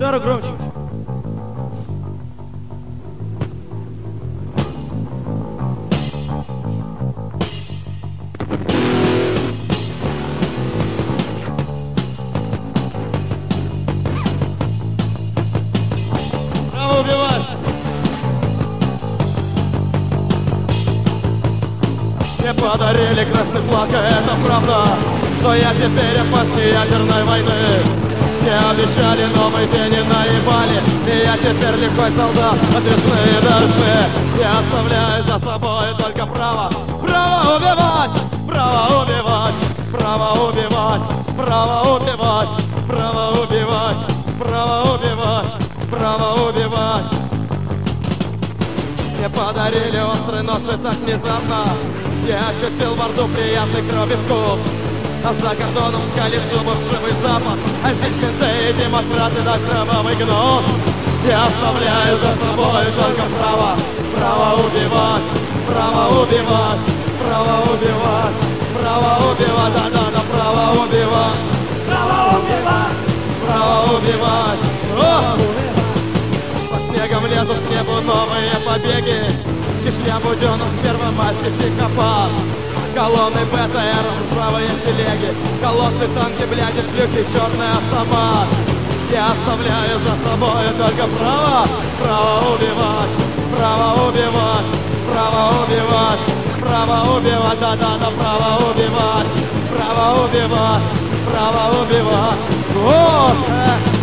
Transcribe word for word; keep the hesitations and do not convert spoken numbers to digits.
Гитару громче. Право убивать. Мне подарили красный флаг, и это правда, что я теперь после ядерной войны. Мне обещали новый день и наебали, и я теперь лихой солдат, ответственный и дорожный. Я оставляю за собой только право, право убивать, право убивать, право убивать, право убивать, право убивать, право убивать, право убивать. Мне подарили острый нож и так внезапно я ощутил во рту приятный крови вкус. А за кордоном скалит зубы вшивый запад, а здесь менты и демократы да кровавый гнус. Я оставляю за собой только право, право убивать, право убивать, право убивать, право убивать, да-да-да, право убивать, право убивать, право убивать. О! По снегам лезут к небу новые побеги. Чечня, Буденов, Первомайский, психопат. Колонны БТР, ржавые телеги, колодцы, танки, бляди, шлюхи, черный автомат. Я оставляю за собой только право, право убивать, право убивать, право убивать, право убивать, да-да-да, право убивать, право убивать, право убивать. Вот!